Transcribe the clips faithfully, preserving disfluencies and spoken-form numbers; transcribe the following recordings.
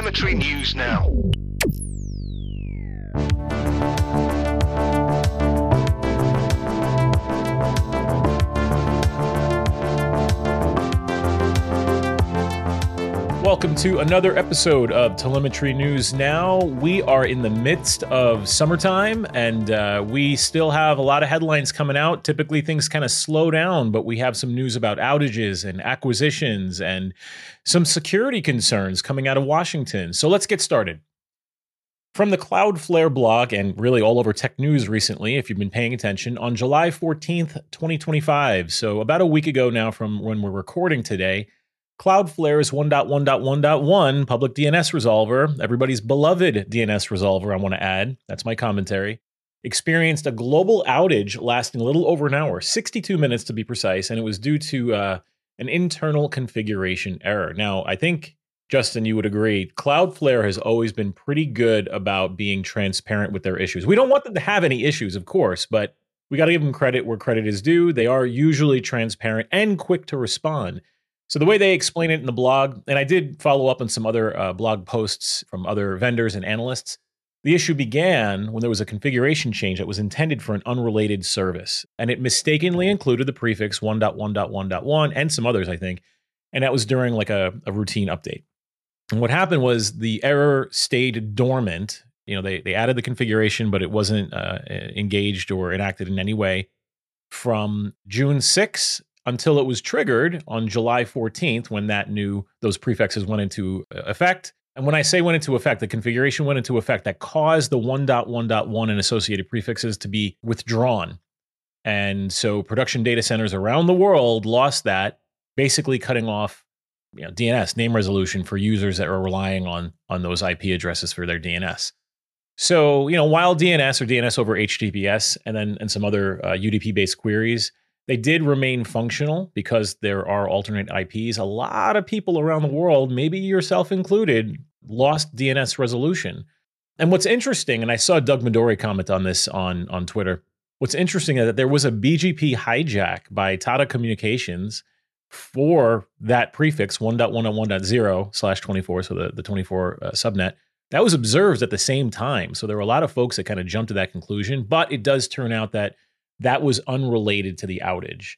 Telemetry News Now. Welcome to another episode of Telemetry News Now. We are in the midst of summertime, and uh, we still have a lot of headlines coming out. Typically, things kind of slow down, but we have some news about outages and acquisitions and some security concerns coming out of Washington. So let's get started. From the Cloudflare blog, and really all over tech news recently, if you've been paying attention, on July fourteenth, twenty twenty-five, so about a week ago now from when we're recording today, Cloudflare's one point one point one point one public D N S resolver, everybody's beloved D N S resolver, I want to add, that's my commentary, experienced a global outage lasting a little over an hour, sixty-two minutes to be precise, and it was due to uh, an internal configuration error. Now, I think, Justin, you would agree, Cloudflare has always been pretty good about being transparent with their issues. We don't want them to have any issues, of course, but we got to give them credit where credit is due. They are usually transparent and quick to respond. So the way they explain it in the blog, and I did follow up on some other uh, blog posts from other vendors and analysts, the issue began when there was a configuration change that was intended for an unrelated service, and it mistakenly included the prefix one point one point one point one and some others, I think, and that was during like a, a routine update. And what happened was the error stayed dormant. You know, they they added the configuration, but it wasn't uh, engaged or enacted in any way from June sixth until it was triggered on July fourteenth when that new, those prefixes went into effect. And when I say went into effect, the configuration went into effect that caused the one point one point one and associated prefixes to be withdrawn. And so production data centers around the world lost that, basically cutting off, you know, D N S, name resolution, for users that are relying on, on those I P addresses for their D N S. So, you know, while D N S or D N S over H T T P S and then and some other uh, U D P-based queries, they did remain functional because there are alternate I Ps. A lot of people around the world, maybe yourself included, lost D N S resolution. And what's interesting, and I saw Doug Midori comment on this on, on Twitter, what's interesting is that there was a B G P hijack by Tata Communications for that prefix one point one point one point zero slash twenty-four, so the, the twenty-four uh, subnet. That was observed at the same time. So there were a lot of folks that kind of jumped to that conclusion, but it does turn out that that was unrelated to the outage.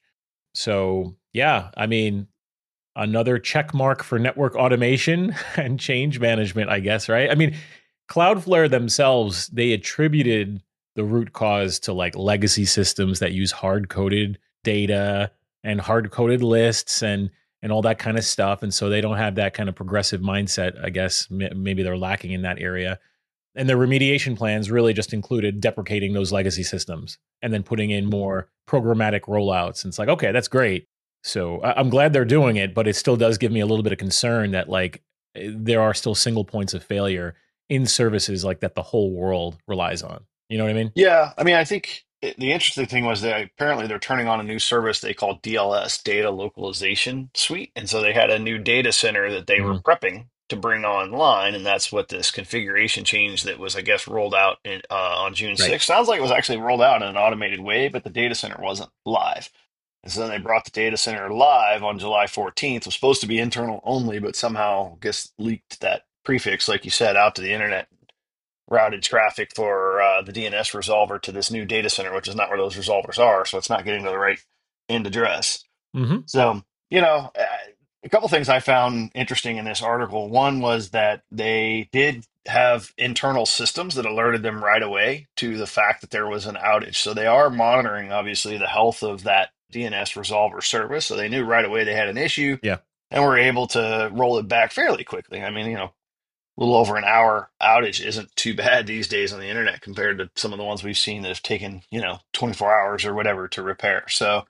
So, yeah, I mean, another check mark for network automation and change management, I guess, right? I mean, Cloudflare themselves, they attributed the root cause to like legacy systems that use hard-coded data and hard-coded lists and and all that kind of stuff. And so they don't have that kind of progressive mindset, I guess. Maybe they're lacking in that area. And the remediation plans really just included deprecating those legacy systems and then putting in more programmatic rollouts. And it's like, okay, that's great. So I'm glad they're doing it, but it still does give me a little bit of concern that like there are still single points of failure in services like that the whole world relies on. You know what I mean? Yeah, I mean, I think it- the interesting thing was that apparently they're turning on a new service they call D L S, Data Localization Suite. And so they had a new data center that they were Mm-hmm. prepping to bring online. And that's what this configuration change that was, I guess, rolled out in, uh, on June Right. sixth. Sounds like it was actually rolled out in an automated way, but the data center wasn't live. And so then they brought the data center live on July fourteenth. It was supposed to be internal only, but somehow, I guess, leaked that prefix, like you said, out to the internet, routed traffic for uh, the D N S resolver to this new data center, which is not where those resolvers are. So it's not getting to the right end address. Mm-hmm. So, you know, uh, a couple things I found interesting in this article. One was that they did have internal systems that alerted them right away to the fact that there was an outage. So they are monitoring, obviously, the health of that D N S resolver service. So they knew right away they had an issue Yeah. and were able to roll it back fairly quickly. I mean, you know, a little over an hour outage isn't too bad these days on the internet compared to some of the ones we've seen that have taken, you know, twenty-four hours or whatever to repair. So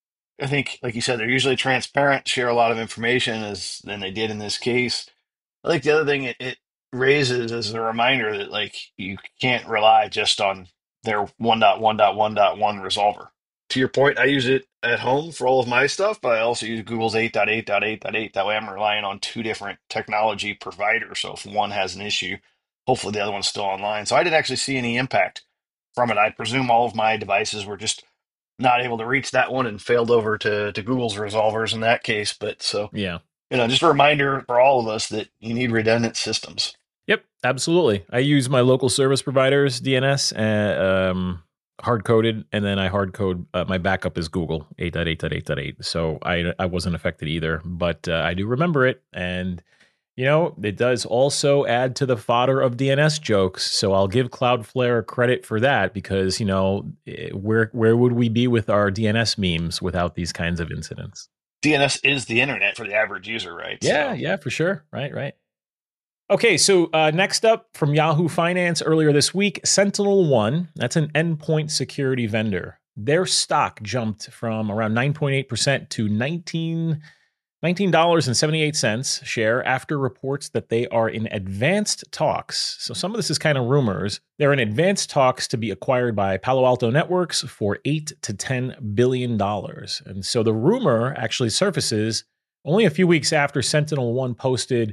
I think, like you said, they're usually transparent, share a lot of information as than they did in this case. I think the other thing it, it raises is a reminder that like you can't rely just on their one point one point one point one resolver. To your point, I use it at home for all of my stuff, but I also use Google's eight point eight point eight point eight. That way I'm relying on two different technology providers. So if one has an issue, hopefully the other one's still online. So I didn't actually see any impact from it. I presume all of my devices were just not able to reach that one and failed over to, to Google's resolvers in that case. But so Yeah. You know, just a reminder for all of us that you need redundant systems. Yep, absolutely. I use my local service provider's D N S, uh, um, hard coded, and then I hard code. Uh, my backup is Google eight dot eight dot eight dot eight, so I I wasn't affected either, but uh, I do remember it, and you know it does also add to the fodder of D N S jokes. So I'll give Cloudflare credit for that because you know eh, where where would we be with our D N S memes without these kinds of incidents? D N S is the internet for the average user, right? Yeah, So yeah, for sure. Right, right. Okay, so uh, next up from Yahoo Finance earlier this week, SentinelOne, that's an endpoint security vendor. Their stock jumped from around nine point eight percent to nineteen dollars and seventy-eight cents share after reports that they are in advanced talks. So some of this is kind of rumors. They're in advanced talks to be acquired by Palo Alto Networks for eight to ten billion dollars. And so the rumor actually surfaces only a few weeks after SentinelOne posted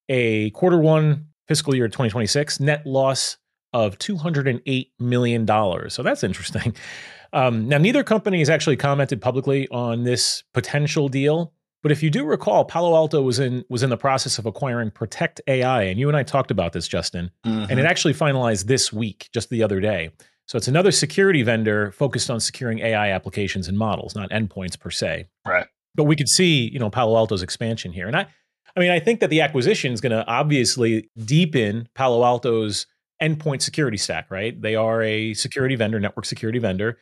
a quarter one fiscal year twenty twenty-six net loss of two hundred eight million dollars. So that's interesting. Um, now, neither company has actually commented publicly on this potential deal. But if you do recall, Palo Alto was in was in the process of acquiring Protect A I, and you and I talked about this, Justin, mm-hmm. and it actually finalized this week, just the other day. So it's another security vendor focused on securing A I applications and models, not endpoints per se. Right. But we could see, you know, Palo Alto's expansion here, and I, I mean, I think that the acquisition is going to obviously deepen Palo Alto's endpoint security stack. Right? They are a security vendor, network security vendor.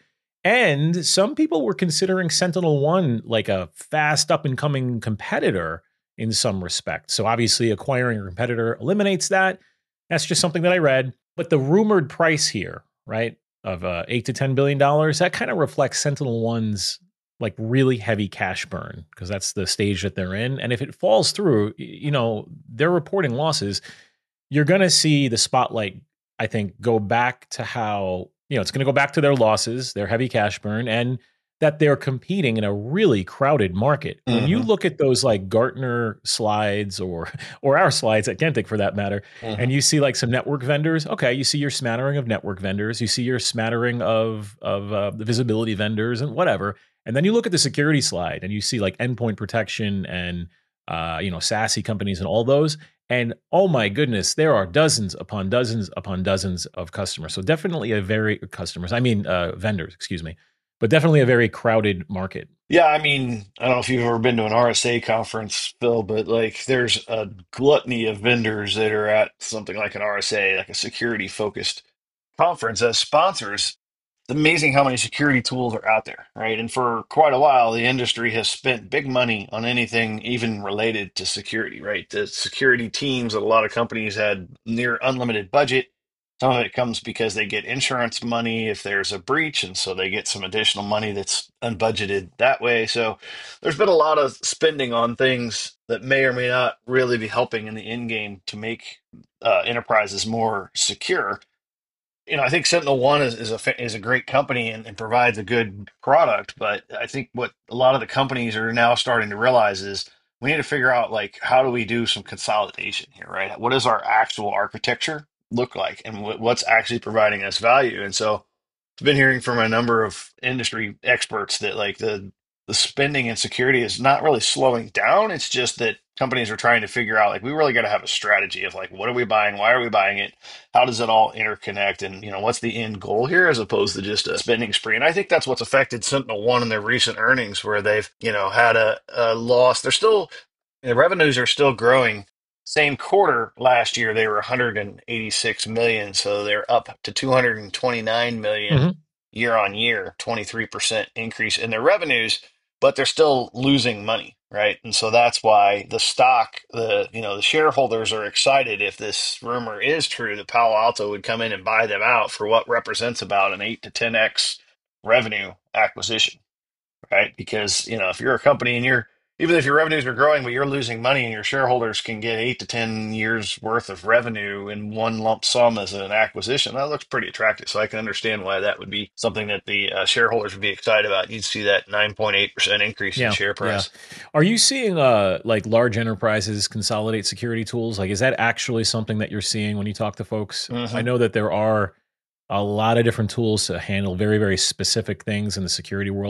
And some people were considering SentinelOne like a fast up and coming competitor in some respect. So obviously acquiring a competitor eliminates that. That's just something that I read. But the rumored price here, right, of uh, eight to ten billion dollars, that kind of reflects SentinelOne's like really heavy cash burn because that's the stage that they're in. And if it falls through, you know, they're reporting losses. You're going to see the spotlight, I think, go back to how you know, it's going to go back to their losses, their heavy cash burn, and that they're competing in a really crowded market. Mm-hmm. When you look at those like Gartner slides or or our slides at Gentic for that matter, mm-hmm. and you see like some network vendors, okay, you see your smattering of network vendors, you see your smattering of of uh, the visibility vendors and whatever, and then you look at the security slide and you see like endpoint protection and uh, you know SASE companies and all those. And oh my goodness, there are dozens upon dozens upon dozens of customers. So definitely a very customers, I mean uh, vendors, excuse me, but definitely a very crowded market. Yeah, I mean, I don't know if you've ever been to an R S A conference, Phil, but like there's a gluttony of vendors that are at something like an R S A, like a security focused conference as sponsors. It's amazing how many security tools are out there, right? And for quite a while, the industry has spent big money on anything even related to security, right? The security teams at a lot of companies had near unlimited budget. Some of it comes because they get insurance money if there's a breach, and so they get some additional money that's unbudgeted that way. So there's been a lot of spending on things that may or may not really be helping in the end game to make uh, enterprises more secure. You know, I think SentinelOne is, is a fa- is a great company and, and provides a good product, but I think what a lot of the companies are now starting to realize is we need to figure out like how do we do some consolidation here, right? What does our actual architecture look like, and what, what's actually providing us value? And so, I've been hearing from a number of industry experts that like the the spending in security is not really slowing down. It's just that companies are trying to figure out like we really got to have a strategy of like what are we buying, why are we buying it, how does it all interconnect, and you know what's the end goal here as opposed to just a spending spree. And I think that's what's affected SentinelOne in their recent earnings, where they've you know had a, a loss. They're still the revenues are still growing. Same quarter last year, they were one hundred eighty-six million, so they're up to two hundred twenty-nine million Mm-hmm. year on year, twenty-three percent increase in their revenues, but they're still losing money, right? And so that's why the stock, the you know, the shareholders are excited if this rumor is true that Palo Alto would come in and buy them out for what represents about an eight to ten x revenue acquisition, right? Because, you know, if you're a company and you're even if your revenues are growing, but you're losing money and your shareholders can get eight to ten years worth of revenue in one lump sum as an acquisition, that looks pretty attractive. So I can understand why that would be something that the uh, shareholders would be excited about. You'd see that nine point eight percent increase Yeah, in share price. yeah. Are you seeing uh, like large enterprises consolidate security tools? Like, is that actually something that you're seeing when you talk to folks? Mhm. I know that there are a lot of different tools to handle very, very specific things in the security world.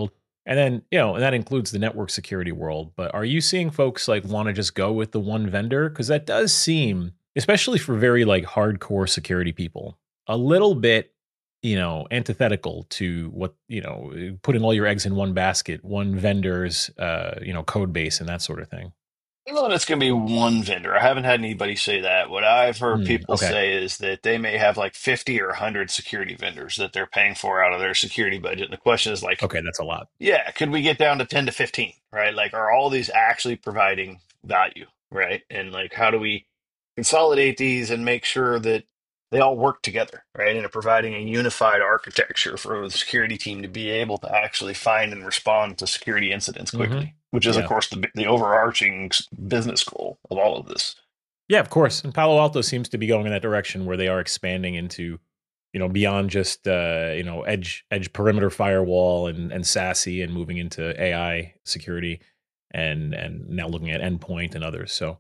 And then, you know, and that includes the network security world. But are you seeing folks like want to just go with the one vendor? Because that does seem, especially for very like hardcore security people, a little bit, you know, antithetical to what, you know, putting all your eggs in one basket, one vendor's, uh, you know, code base and that sort of thing. I don't know that it's going to be one vendor. I haven't had anybody say that. What I've heard Mm, people okay. say is that they may have like fifty or one hundred security vendors that they're paying for out of their security budget. And the question is like, Okay. That's a lot. yeah, could we get down to ten to fifteen, right? Like, are all these actually providing value, right? And like, how do we consolidate these and make sure that they all work together, right? And are providing a unified architecture for the security team to be able to actually find and respond to security incidents Hmm. quickly, which is, of Yeah. course, the, the overarching s- business goal of all of this. Yeah, of course. And Palo Alto seems to be going in that direction where they are expanding into, you know, beyond just uh, you know, edge edge perimeter firewall and and SASE and moving into A I security and and now looking at endpoint and others. So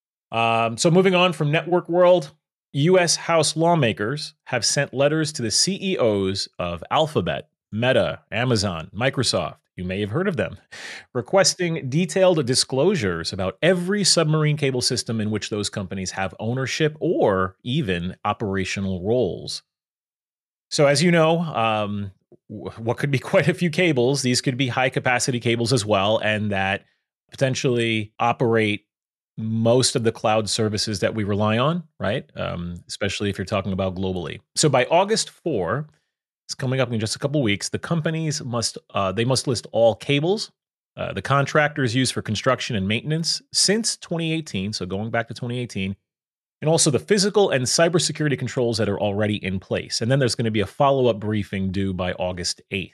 um, so moving on from network world, U S. House lawmakers have sent letters to the C E Os of Alphabet, Meta, Amazon, Microsoft. You may have heard of them, requesting detailed disclosures about every submarine cable system in which those companies have ownership or even operational roles. So, as you know, um, w- what could be quite a few cables, these could be high capacity cables as well, and that potentially operate most of the cloud services that we rely on, right? Um, especially if you're talking about globally. So, by August fourth, it's coming up in just a couple weeks. The companies must uh, they must list all cables, uh, the contractors used for construction and maintenance since twenty eighteen. So going back to twenty eighteen, and also the physical and cybersecurity controls that are already in place. And then there's going to be a follow up briefing due by August eighth.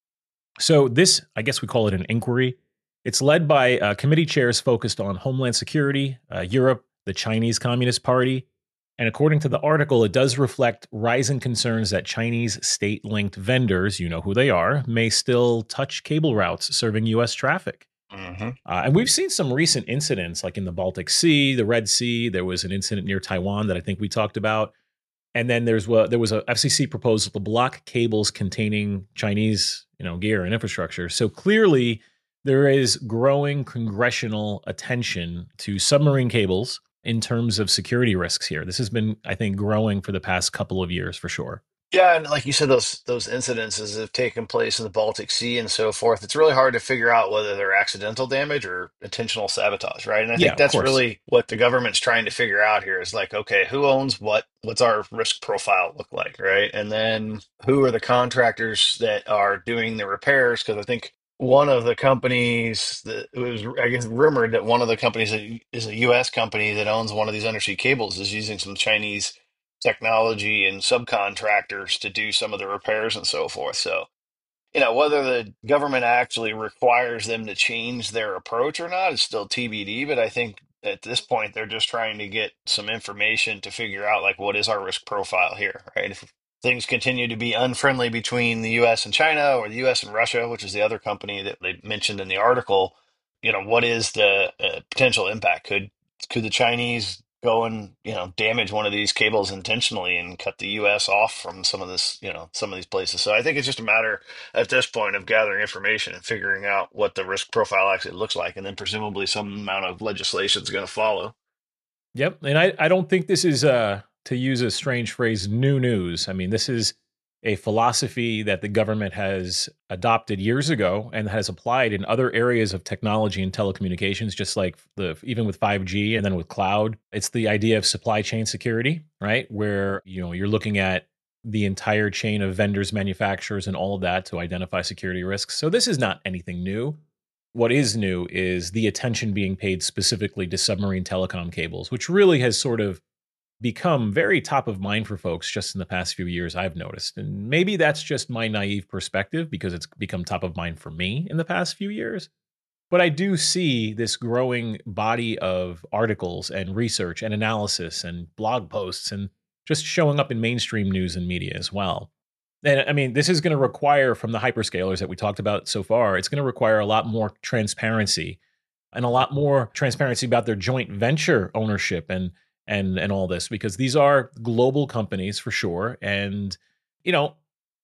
So this, I guess we call it an inquiry. It's led by uh, committee chairs focused on Homeland Security, uh, Europe, the Chinese Communist Party. And according to the article, it does reflect rising concerns that Chinese state linked vendors, you know who they are, may still touch cable routes serving U S traffic. Hmm. Uh, and we've seen some recent incidents like in the Baltic Sea, the Red Sea. There was an incident near Taiwan that I think we talked about. And then there's what there was a F C C proposal to block cables containing Chinese, you know, gear and infrastructure. So clearly there is growing congressional attention to submarine cables in terms of security risks here. This has been, I think, growing for the past couple of years for sure. Yeah, and like you said, those those incidences have taken place in the Baltic Sea and so forth. It's really hard to figure out whether they're accidental damage or intentional sabotage, right? And I Yeah, think of that's course. really what the government's trying to figure out here is like, okay, who owns what? What's our risk profile look like, right? And then who are the contractors that are doing the repairs? Because I think one of the companies that it was, I guess, rumored that one of the companies that is a U S company that owns one of these undersea cables is using some Chinese technology and subcontractors to do some of the repairs and so forth. So, you know, whether the government actually requires them to change their approach or not is still T B D. But I think at this point, they're just trying to get some information to figure out, like, what is our risk profile here, right? If things continue to be unfriendly between the U S and China or the U S and Russia, which is the other company that they mentioned in the article, you know, what is the uh, potential impact? Could could the Chinese go and, you know, damage one of these cables intentionally and cut the U S off from some of this, you know, some of these places? So I think it's just a matter at this point of gathering information and figuring out what the risk profile actually looks like, and then presumably some amount of legislation is going to follow. Yep. And I, I don't think this is, uh, to use a strange phrase, new news. I mean, this is a philosophy that the government has adopted years ago and has applied in other areas of technology and telecommunications, just like the even with five G and then with cloud. It's the idea of supply chain security, right? Where, you know, you're looking at the entire chain of vendors, manufacturers, and all of that to identify security risks. So this is not anything new. What is new is the attention being paid specifically to submarine telecom cables, which really has sort of become very top of mind for folks just in the past few years, I've noticed. And maybe that's just my naive perspective because it's become top of mind for me in the past few years. But I do see this growing body of articles and research and analysis and blog posts and just showing up in mainstream news and media as well. And I mean, this is going to require from the hyperscalers that we talked about so far, it's going to require a lot more transparency and a lot more transparency about their joint venture ownership and and and all this because these are global companies for sure. And you know,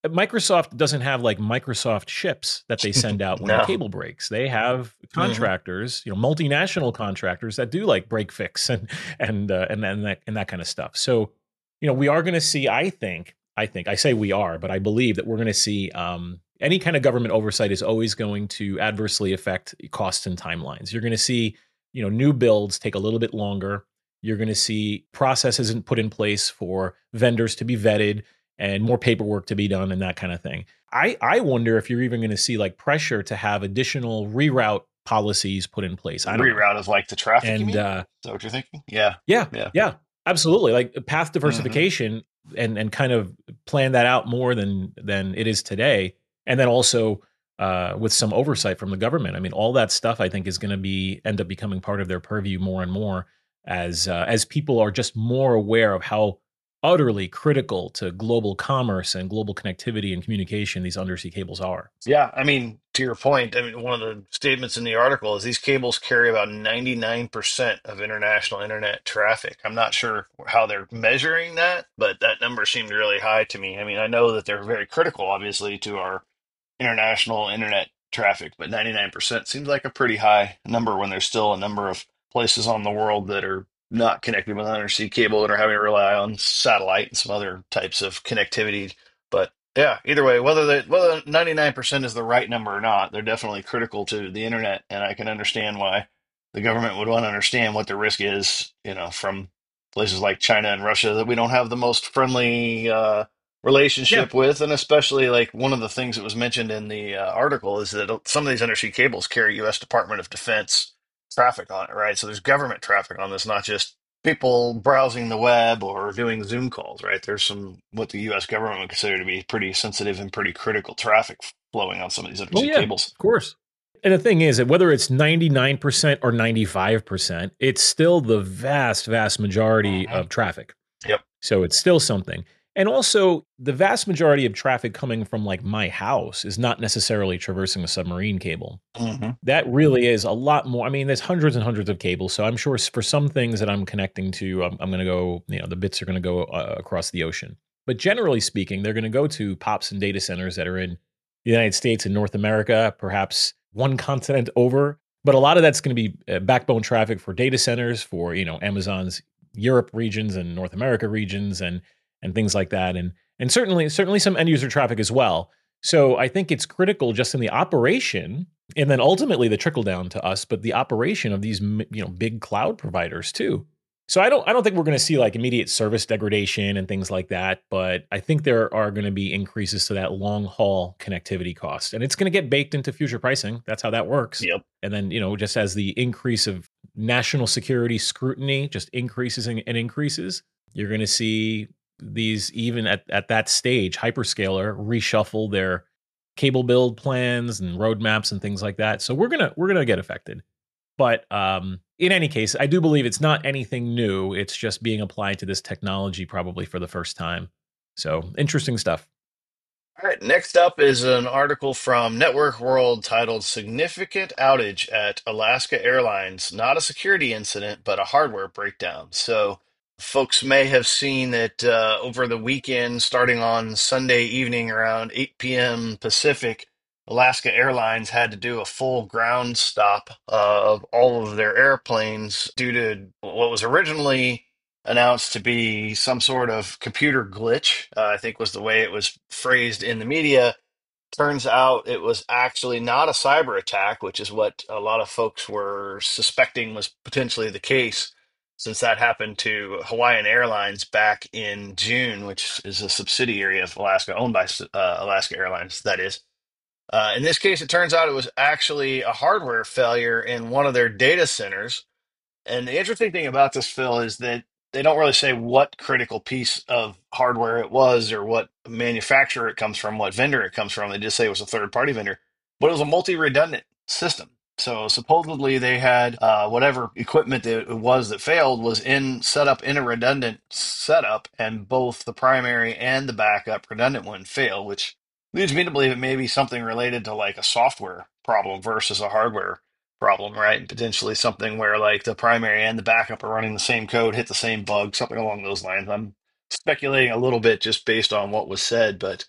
Microsoft doesn't have like Microsoft ships that they send out when the No. cable breaks. They have Hmm. contractors, you know, multinational contractors that do like break fix and and uh, and and that and that kind of stuff. So, you know, we are going to see. I think. I think. I say we are, but I believe that we're going to see. Um, any kind of government oversight is always going to adversely affect costs and timelines. You're going to see, you know, new builds take a little bit longer. You're going to see processes put in place for vendors to be vetted and more paperwork to be done and that kind of thing. I, I wonder if you're even going to see like pressure to have additional reroute policies put in place. I don't know. Reroute of like the traffic, you And mean? Is uh, that what you're thinking? Yeah. yeah, Yeah. yeah, absolutely. Like path Hmm. diversification and and kind of plan that out more than than it is today. And then also uh, with some oversight from the government. I mean, all that stuff I think is going to be end up becoming part of their purview more and more as uh, as people are just more aware of how utterly critical to global commerce and global connectivity and communication these undersea cables are. Yeah, I mean, to your point, I mean, one of the statements in the article is these cables carry about ninety-nine percent of international internet traffic. I'm not sure how they're measuring that, but that number seemed really high to me. I mean, I know that they're very critical, obviously, to our international internet traffic, but ninety-nine percent seems like a pretty high number when there's still a number of places on the world that are not connected with undersea cable and are having to rely on satellite and some other types of connectivity. But yeah, either way, whether the, whether ninety-nine percent is the right number or not, they're definitely critical to the internet, and I can understand why the government would want to understand what the risk is, you know, from places like China and Russia that we don't have the most friendly uh, Yeah. relationship with, and especially like one of the things that was mentioned in the uh, article is that some of these undersea cables carry U S. Department of Defense traffic on it, right? So there's government traffic on this, not just people browsing the web or doing Zoom calls, right? There's some what the U S government would consider to be pretty sensitive and pretty critical traffic flowing on some of these Oh undersea yeah, cables. of course. And the thing is that whether it's ninety-nine percent or ninety-five percent, it's still the vast, vast majority Hmm. of traffic. Yep. So it's still something. And also, the vast majority of traffic coming from like my house is not necessarily traversing a submarine cable. Hmm. That really is a lot more. I mean, there's hundreds and hundreds of cables. So I'm sure for some things that I'm connecting to, I'm, I'm going to go, you know, the bits are going to go uh, across the ocean. But generally speaking, they're going to go to pops and data centers that are in the United States and North America, perhaps one continent over. But a lot of that's going to be uh, backbone traffic for data centers for, you know, Amazon's Europe regions and North America regions and and things like that. And and certainly certainly some end user traffic as well. So I think it's critical just in the operation and then ultimately the trickle down to us, but the operation of these you know big cloud providers too. So I don't I don't think we're going to see like immediate service degradation and things like that, but I think there are going to be increases to that long haul connectivity cost, and it's going to get baked into future pricing. That's how that works. Yep. And then you know just as the increase of national security scrutiny just increases and, and increases, you're going to see these even at at that stage hyperscaler reshuffle their cable build plans and roadmaps and things like that. So we're gonna we're gonna get affected. But um, in any case, I do believe it's not anything new. It's just being applied to this technology probably for the first time. So interesting stuff. All right, next up is an article from Network World titled Significant Outage at Alaska Airlines. Not a security incident, but a hardware breakdown. So, folks may have seen that uh, over the weekend, starting on Sunday evening around eight p m. Pacific, Alaska Airlines had to do a full ground stop uh, of all of their airplanes due to what was originally announced to be some sort of computer glitch, uh, I think was the way it was phrased in the media. Turns out it was actually not a cyber attack, which is what a lot of folks were suspecting was potentially the case, since that happened to Hawaiian Airlines back in June, which is a subsidiary of Alaska, owned by uh, Alaska Airlines, that is. Uh, in this case, it turns out it was actually a hardware failure in one of their data centers, and the interesting thing about this, Phil, is that they don't really say what critical piece of hardware it was or what manufacturer it comes from, what vendor it comes from. They just say it was a third party vendor, but it was a multi redundant system. So supposedly they had uh, whatever equipment that it was that failed was in set up in a redundant setup, and both the primary and the backup redundant one failed, which leads me to believe it may be something related to like a software problem versus a hardware problem, right? And potentially something where like the primary and the backup are running the same code, hit the same bug, something along those lines. I'm speculating a little bit just based on what was said, but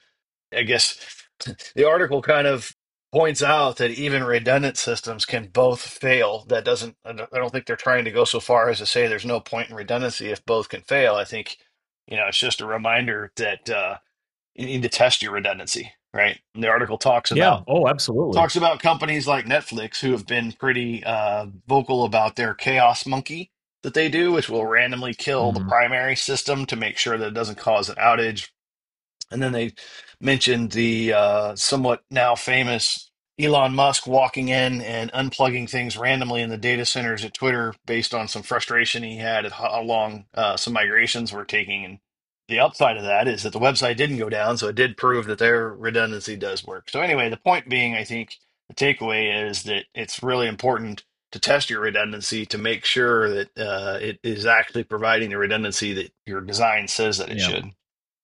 I guess the article kind of points out that even redundant systems can both fail. That doesn't, I don't I don't think they're trying to go so far as to say there's no point in redundancy if both can fail. I think, you know, it's just a reminder that uh, you need to test your redundancy, right? And the article talks Yeah. about Oh, absolutely. talks about companies like Netflix who have been pretty uh, vocal about their Chaos Monkey that they do, which will randomly kill the Mhm. primary system to make sure that it doesn't cause an outage. And then they mentioned the uh, somewhat now famous Elon Musk walking in and unplugging things randomly in the data centers at Twitter based on some frustration he had at how long uh, some migrations were taking. And the upside of that is that the website didn't go down, so it did prove that their redundancy does work. So, anyway, the point being, I think the takeaway is that it's really important to test your redundancy to make sure that uh, it is actually providing the redundancy that your design says that it Yeah. should.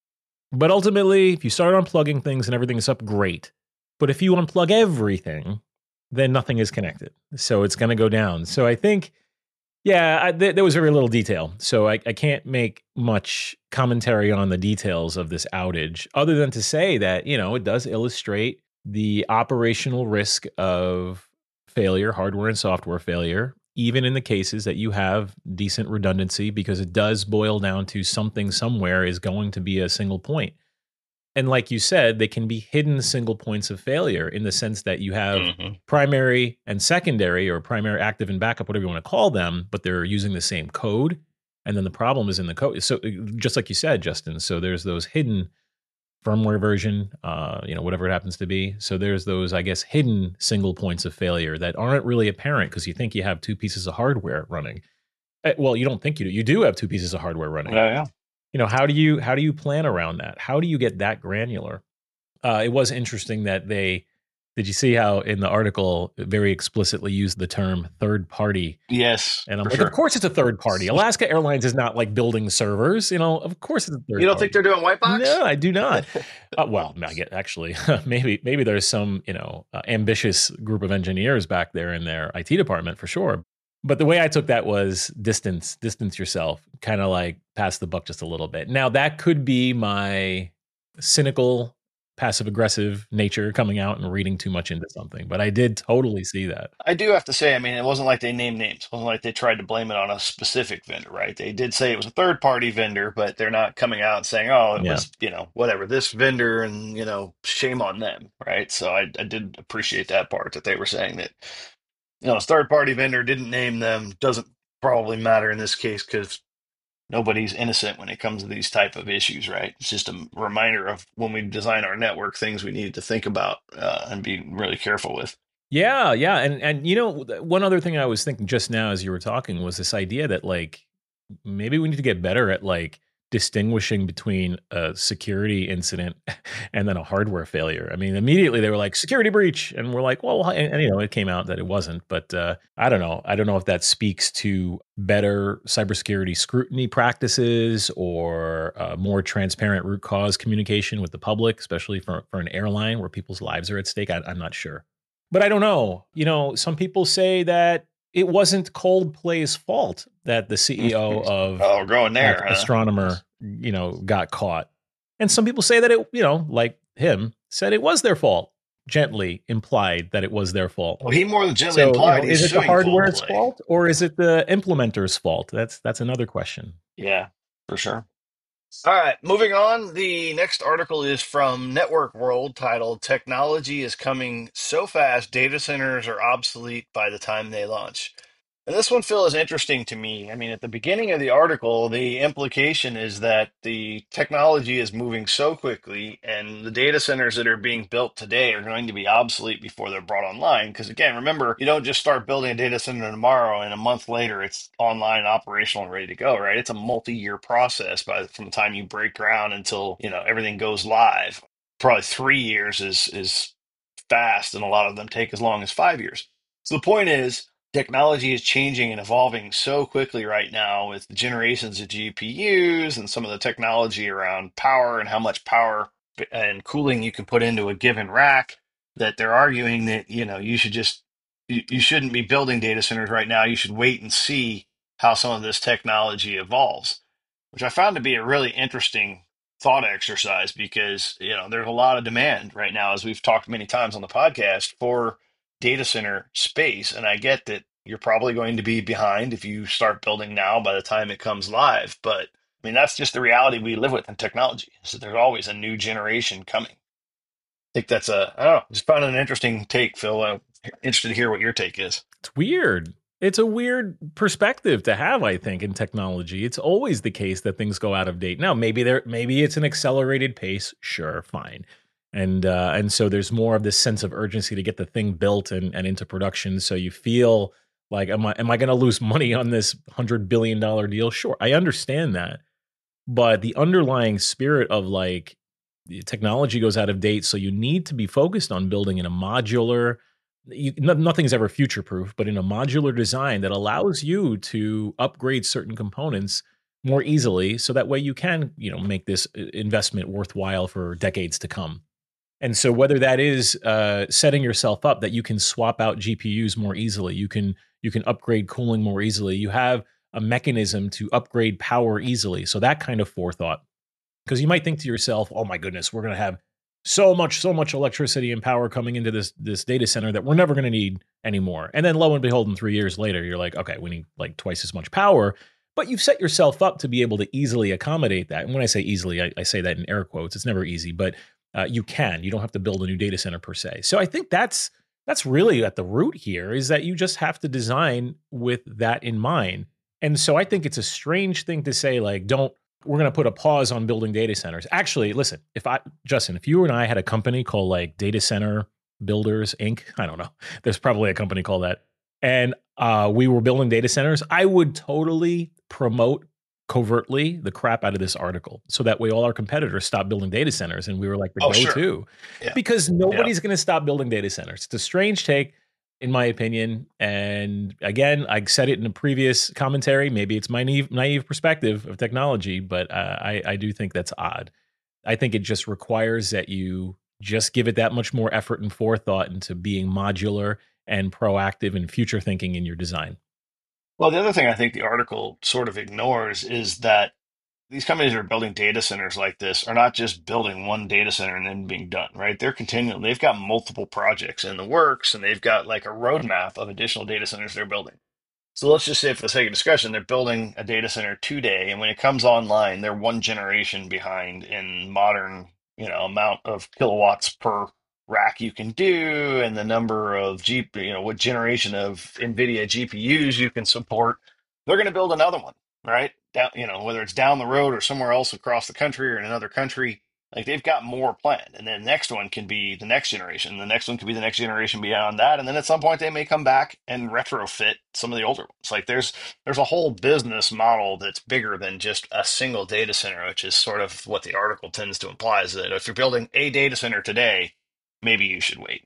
But ultimately, if you start unplugging things and everything's up, great. But if you unplug everything, then nothing is connected. So it's going to go down. So I think, yeah, I, th- there was very little detail. So I, I can't make much commentary on the details of this outage other than to say that, you know, it does illustrate the operational risk of failure, hardware and software failure, even in the cases that you have decent redundancy, because it does boil down to something somewhere is going to be a single point. And like you said, they can be hidden single points of failure in the sense that you have Hmm. primary and secondary, or primary active and backup, whatever you want to call them, but they're using the same code. And then the problem is in the code. So uh, just like you said, Justin, so there's those hidden firmware version, uh, you know, whatever it happens to be. So there's those, I guess, hidden single points of failure that aren't really apparent because you think you have two pieces of hardware running. Eh, Well, you don't think you do. You do have two pieces of hardware running. Yeah, yeah. You know, how do you how do you plan around that? How do you get that granular? Uh, it was interesting that they did you see how in the article it very explicitly used the term third party? Yes, And I'm for like, of sure. course it's a third party. Alaska Airlines is not like building servers, you know. Of course it's a You third don't think party. they're doing white No, box? I do not. Uh, well, I get actually maybe maybe there's some you know uh, ambitious group of engineers back there in their I T department for sure. But the way I took that was distance, distance yourself, kind of like pass the buck just a little bit. Now that could be my cynical, passive aggressive nature coming out and reading too much into something, but I did totally see that. I do have to say, I mean, it wasn't like they named names. It wasn't like they tried to blame it on a specific vendor, right? They did say it was a third party vendor, but they're not coming out and saying, oh, it Yeah. was, you know, whatever, this vendor and, you know, shame on them, right? So I, I did appreciate that part that they were saying that, you know, a third party vendor didn't name them, doesn't probably matter in this case because nobody's innocent when it comes to these type of issues, right? It's just a reminder of when we design our network, things we need to think about uh, and be really careful with. Yeah, yeah, and and you know, one other thing I was thinking just now as you were talking was this idea that like maybe we need to get better at like distinguishing between a security incident and then a hardware failure. I mean, immediately they were like security breach, and we're like, well, and, and, you know, it came out that it wasn't. But uh, I don't know. I don't know if that speaks to better cybersecurity scrutiny practices or uh, more transparent root cause communication with the public, especially for for an airline where people's lives are at stake. I, I'm not sure. But I don't know. You know, some people say that it wasn't Coldplay's fault that the C E O of Oh, we're going that there, huh? astronomer, you know, got caught. And some people say that it, you know, like him, said it was their fault, gently implied that it was their fault. Well, he more than gently So, you implied know, he's is it the suing hardware's Coldplay. fault or is it the implementer's fault? That's that's another question. Yeah, for sure. All right, moving on. The next article is from Network World titled Technology is Coming So Fast, Data Centers Are Obsolete by the Time They Launch. And this one, Phil, is interesting to me. I mean, at the beginning of the article, the implication is that the technology is moving so quickly, and the data centers that are being built today are going to be obsolete before they're brought online. Because again, remember, you don't just start building a data center tomorrow, and a month later it's online, operational, and ready to go, right? It's a multi-year process by from the time you break ground until you know everything goes live. Probably three years is is fast, and a lot of them take as long as five years. So the point is technology is changing and evolving so quickly right now with the generations of G P Us and some of the technology around power and how much power and cooling you can put into a given rack that they're arguing that you know you should just you, you shouldn't be building data centers right now. You should wait and see how some of this technology evolves, which I found to be a really interesting thought exercise because, you know, there's a lot of demand right now, as we've talked many times on the podcast, for data center space. And I get that you're probably going to be behind if you start building now by the time it comes live. But I mean, that's just the reality we live with in technology. So there's always a new generation coming. I think that's a, I don't know, just found it an interesting take, Phil. I'm interested to hear what your take is. It's weird. It's a weird perspective to have, I think, in technology. It's always the case that things go out of date. Now, maybe there, maybe it's an accelerated pace. Sure, fine, and uh, and so there's more of this sense of urgency to get the thing built and, and into production. So you feel like, am I am I going to lose money on this hundred billion dollar deal? Sure, I understand that, but the underlying spirit of like the technology goes out of date, so you need to be focused on building in a modular you, no, nothing's ever future proof, but in a modular design that allows you to upgrade certain components more easily, so that way you can, you know, make this uh, investment worthwhile for decades to come. And so, whether that is uh, setting yourself up that you can swap out G P Us more easily, you can you can upgrade cooling more easily. You have a mechanism to upgrade power easily. So that kind of forethought, because you might think to yourself, "Oh my goodness, we're going to have so much, so much electricity and power coming into this this data center that we're never going to need anymore." And then lo and behold, in three years later, you're like, okay, we need like twice as much power. But you've set yourself up to be able to easily accommodate that. And when I say easily, I, I say that in air quotes. It's never easy, but uh, you can. You don't have to build a new data center per se. So I think that's that's really at the root here, is that you just have to design with that in mind. And so I think it's a strange thing to say, like, don't we're going to put a pause on building data centers. Actually, listen, if I, Justin, if you and I had a company called like Data Center Builders Inc, I don't know, there's probably a company called that, and uh, we were building data centers, I would totally promote covertly the crap out of this article. So that way all our competitors stop building data centers and we were like the Oh, sure. go-to, Yeah. because Yeah. nobody's going to stop building data centers. It's a strange take, in my opinion. And again, I said it in a previous commentary. Maybe it's my naive, naive perspective of technology, but uh, I, I do think that's odd. I think it just requires that you just give it that much more effort and forethought into being modular and proactive and future thinking in your design. Well, the other thing I think the article sort of ignores is that these companies that are building data centers like this are not just building one data center and then being done, right? They're continuing, they've got multiple projects in the works and they've got like a roadmap of additional data centers they're building. So let's just say, for the sake of discussion, they're building a data center today, and when it comes online, they're one generation behind in modern, you know, amount of kilowatts per rack you can do, and the number of G, you know, what generation of NVIDIA G P Us you can support. They're going to build another one, right? Down, you know, whether it's down the road or somewhere else across the country or in another country, like they've got more planned, and then the next one can be the next generation. The next one could be the next generation beyond that, and then at some point they may come back and retrofit some of the older ones. Like there's there's a whole business model that's bigger than just a single data center, which is sort of what the article tends to imply. Is that if you're building a data center today, maybe you should wait.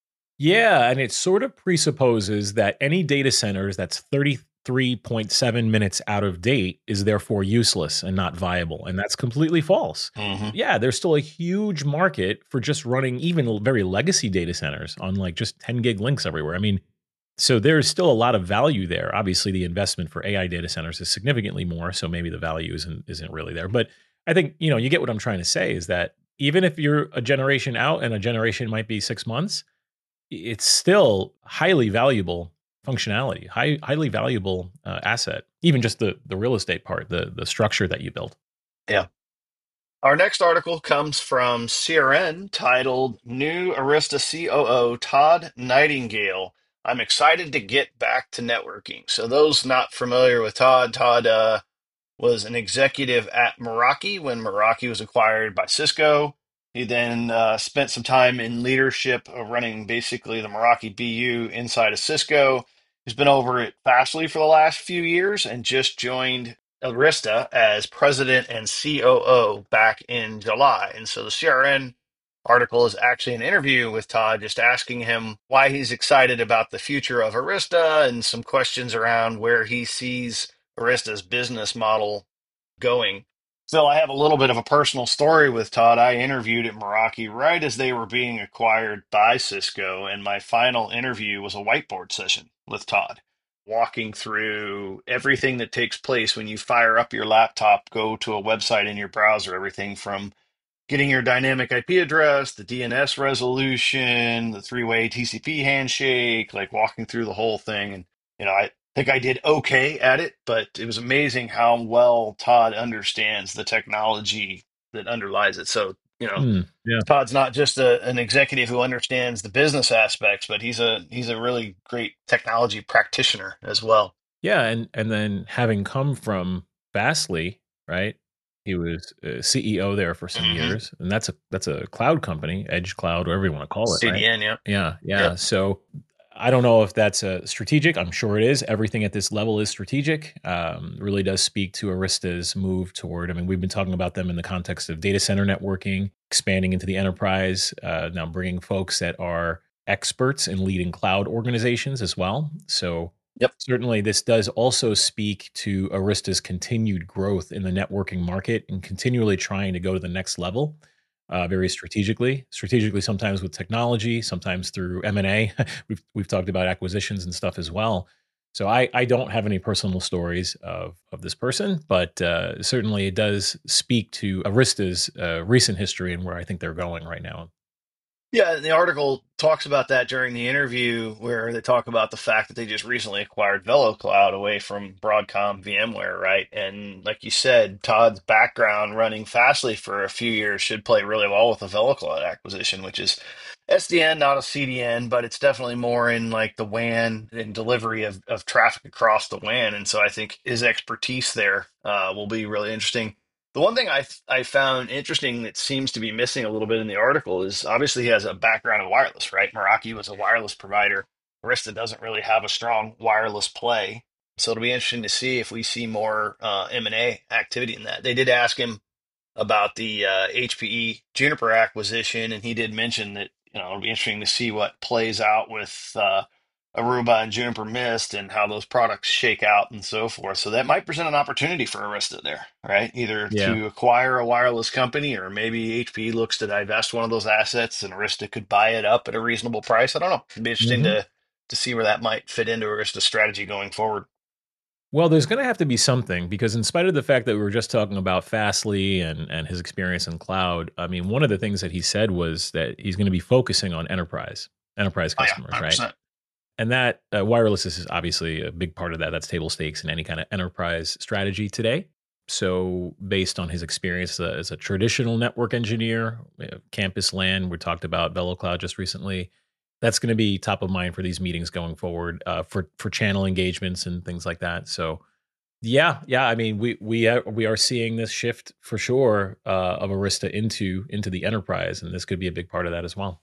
Yeah, and it sort of presupposes that any data centers that's thirty-three point seven minutes out of date is therefore useless and not viable. And that's completely false. Hmm. Yeah, there's still a huge market for just running even very legacy data centers on like just ten gig links everywhere. I mean, so there's still a lot of value there. Obviously, the investment for A I data centers is significantly more, so maybe the value isn't isn't really there. But I think, you know, you get what I'm trying to say, is that even if you're a generation out and a generation might be six months, it's still highly valuable functionality, high, highly valuable uh, asset. Even just the the real estate part, the the structure that you built. Yeah. Our next article comes from C R N titled New Arista C O O Todd Nightingale. I'm excited to get back to networking. So, those not familiar with Todd, Todd uh, was an executive at Meraki when Meraki was acquired by Cisco. He then uh, spent some time in leadership of running basically the Meraki B U inside of Cisco. He's been over at Fastly for the last few years and just joined Arista as president and C O O back in July. And so the C R N article is actually an interview with Todd, just asking him why he's excited about the future of Arista and some questions around where he sees Arista's business model going. So I have a little bit of a personal story with Todd. I interviewed at Meraki right as they were being acquired by Cisco, and my final interview was a whiteboard session with Todd. walking through everything that takes place when you fire up your laptop, go to a website in your browser, everything from getting your dynamic I P address, the D N S resolution, the three-way T C P handshake, like walking through the whole thing. And, you know, I think I did okay at it, but it was amazing how well Todd understands the technology that underlies it. So, you know, Hmm. Yeah. Todd's not just a, an executive who understands the business aspects, but he's a he's a really great technology practitioner as well. Yeah, and and then having come from Fastly, right? He was uh, C E O there for some Hmm. years, and that's a that's a cloud company, Edge Cloud, whatever you want to call it, right? C D N, yeah. Yeah, yeah. Yep. So I don't know if that's a strategic. I'm sure it is. Everything at this level is strategic. Um, really does speak to Arista's move toward. I mean, we've been talking about them in the context of data center networking, expanding into the enterprise, uh, now bringing folks that are experts in leading cloud organizations as well. So Yep. certainly, this does also speak to Arista's continued growth in the networking market and continually trying to go to the next level, uh, very strategically. Strategically, sometimes with technology, sometimes through M and A. We've we've talked about acquisitions and stuff as well. So I I don't have any personal stories of of this person, but uh, certainly it does speak to Arista's uh, recent history and where I think they're going right now. Yeah, and the article talks about that during the interview where they talk about the fact that they just recently acquired VeloCloud away from Broadcom VMware, right? And like you said, Todd's background running Fastly for a few years should play really well with the VeloCloud acquisition, which is S D N, not a C D N, but it's definitely more in like the W A N and delivery of, of traffic across the W A N. And so I think his expertise there uh, will be really interesting. The one thing I I found interesting that seems to be missing a little bit in the article is obviously he has a background in wireless, right? Meraki was a wireless provider. Arista doesn't really have a strong wireless play, so it'll be interesting to see if we see more uh, M and A activity in that. They did ask him about the uh, H P E Juniper acquisition, and he did mention that you know it'll be interesting to see what plays out with uh, Aruba and Juniper Mist and how those products shake out and so forth. So that might present an opportunity for Arista there, right? Either Yeah. to acquire a wireless company, or maybe H P E looks to divest one of those assets, and Arista could buy it up at a reasonable price. I don't know. It'd be interesting Mhm. to to see where that might fit into Arista's strategy going forward. Well, there's going to have to be something because, in spite of the fact that we were just talking about Fastly and and his experience in cloud, I mean, one of the things that he said was that he's going to be focusing on enterprise enterprise Oh yeah, customers, right? one hundred percent. And that uh, wireless is obviously a big part of that. That's table stakes in any kind of enterprise strategy today. So, based on his experience uh, as a traditional network engineer, uh, campus LAN, we talked about VeloCloud just recently. That's going to be top of mind for these meetings going forward, uh, for for channel engagements and things like that. So, yeah, yeah. I mean, we we are, we are seeing this shift for sure uh, of Arista into into the enterprise, and this could be a big part of that as well.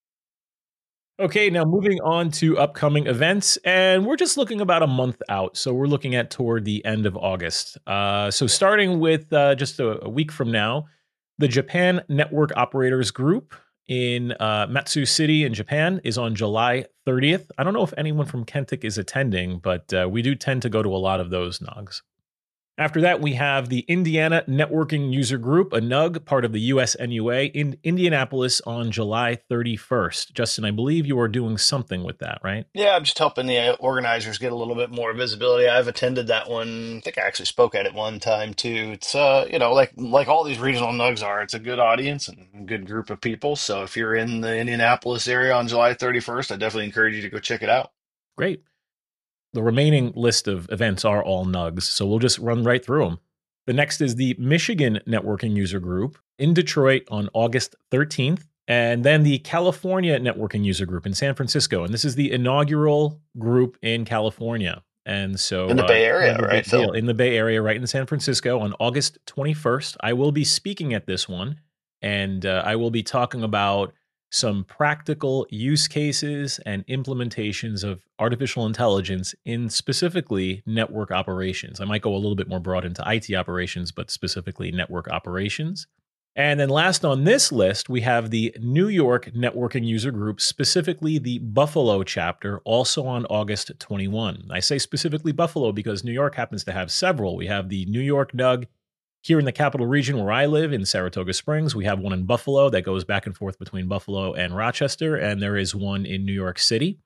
Okay, now moving on to upcoming events, and we're just looking about a month out. So we're looking at toward the end of August. Uh, so starting with uh, just a, a week from now, the Japan Network Operators Group in uh, Matsu City in Japan is on July thirtieth. I don't know if anyone from Kentic is attending, but uh, we do tend to go to a lot of those Nogs. After that, we have the Indiana Networking User Group, a N U G, part of the U S N U A, in Indianapolis on July thirty-first. Justin, I believe you are doing something with that, right? Yeah, I'm just helping the uh, organizers get a little bit more visibility. I've attended that one. I think I actually spoke at it one time too. It's uh, you know, like like all these regional N U Gs are, it's a good audience and a good group of people. So if you're in the Indianapolis area on July thirty-first, I definitely encourage you to go check it out. Great. The remaining list of events are all N U Gs, so we'll just run right through them. The next is the Michigan Networking User Group in Detroit on August thirteenth, and then the California Networking User Group in San Francisco. And this is the inaugural group in California. And In so, the uh, Bay kind Area, of a right, big deal Phil? in the Bay Area, right in San Francisco on August twenty-first. I will be speaking at this one, and uh, I will be talking about some practical use cases and implementations of artificial intelligence in specifically network operations. I might go a little bit more broad into I T operations, but specifically network operations. And then last on this list, we have the New York Networking User Group, specifically the Buffalo chapter, also on August twenty-first. I say specifically Buffalo because New York happens to have several. We have the New York N U G here in the capital region where I live in Saratoga Springs. We have one in Buffalo that goes back and forth between Buffalo and Rochester, and there is one in New York City.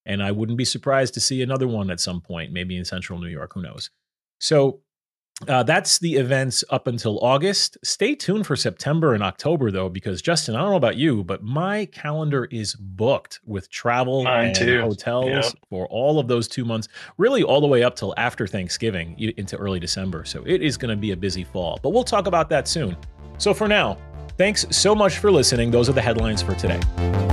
And I wouldn't be surprised to see another one at some point, maybe in central New York, who knows. So uh, that's the events up until August. Stay tuned for September and October, though, because Justin, I don't know about you, but my calendar is booked with travel Mine and too. hotels Yep. for all of those two months, really all the way up till after Thanksgiving i- into early December. So it is going to be a busy fall, but we'll talk about that soon. So for now, thanks so much for listening. Those are the headlines for today.